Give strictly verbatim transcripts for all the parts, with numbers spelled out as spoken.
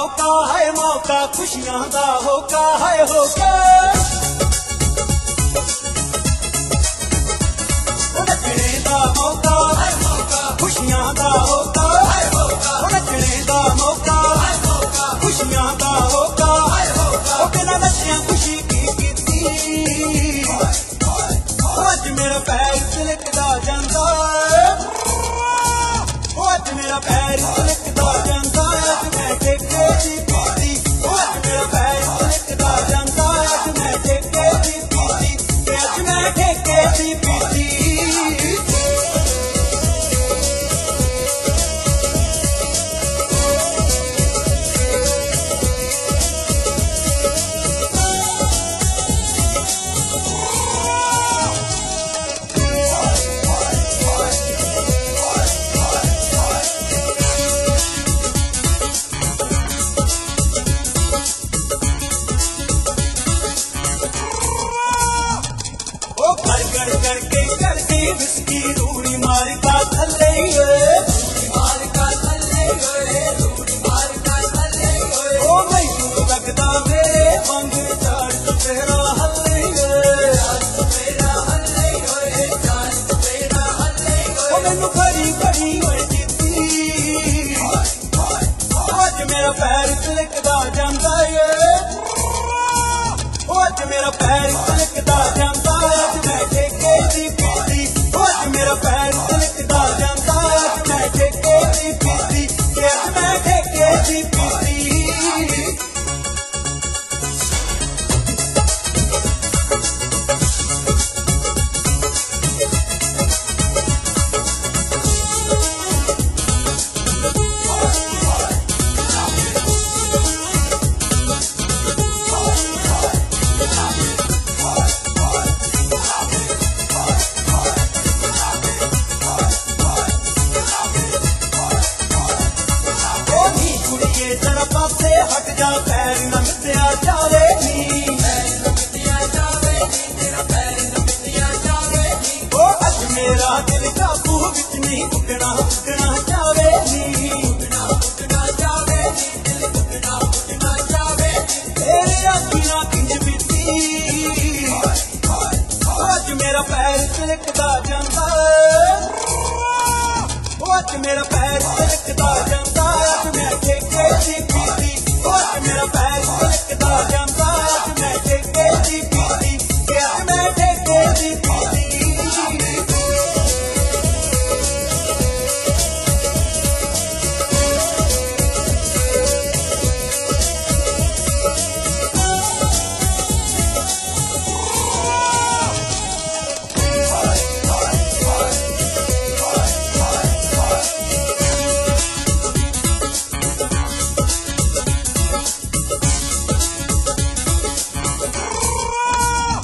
मौका है मौका खुशियां दा होका है होका नचने दा मौका है मौका खुशियां दा होका है होका नचने दा मौका है मौका खुशियां दा होका है होका ओ बिना नचिया खुशी की कीती आज मेरा पैर तिलकदा जांदा आज मेरा पैर तिलकदा जांदा आज मैं टेके दी पीती आज मेरा पैर तिलकदा जांदा आज मैं टेके दी पीती आज मैं टेके दी पीती करके करके विस्की रूड़ी मार का थल्ले रूड़ी मार का थल्ले रूड़ी मार का थल्ले ओ मैनू लगदा मेरे वांग चार तेरा हल्ले तेरा हल्ले चार तेरा हल्ले ओ मैनू बड़ी बड़ी होई जीती आज मेरा पैर तिलकदा जांदा है आज मेरा पैर तिलकदा जांदा आज मैं टेके दी पीती आज मेरा पैर तिलकदा जांदा आज मैं टेके दी पीती आज मैं टेके दी पीती जरा पासे हट जा पैर न मिटिया जावे नी पैर न मिटिया जावे नी तेरा पैर न मिटिया जावे नी ओ अज मेरा दिल काबू विच नहीं उठना उठना जावे नी उठना उठना जावे नी दिल उठना उठना जावे तेरे अखियां किंज बीती आज मेरा पैर तिलकदा जांदा आज मेरा पैर तिलकदा जांदा आज मैं टेके दी पीती आज मेरा पैर तिलकदा जांदा आज मैं टेके दी पीती आज मैं टेके दी पीती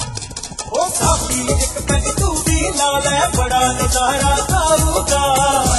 एक पैग तू भी ला ले बड़ा नजारा आऊगा।